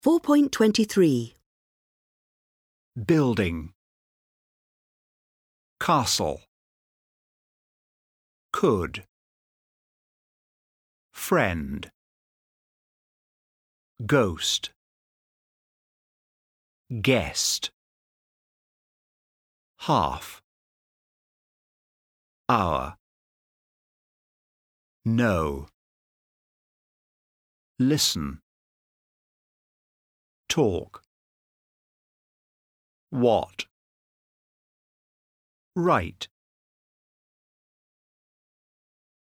4.23. Building. Castle. Could. Friend. Ghost. Guest. Half. Hour. Know. Listen. Talk. What. Write.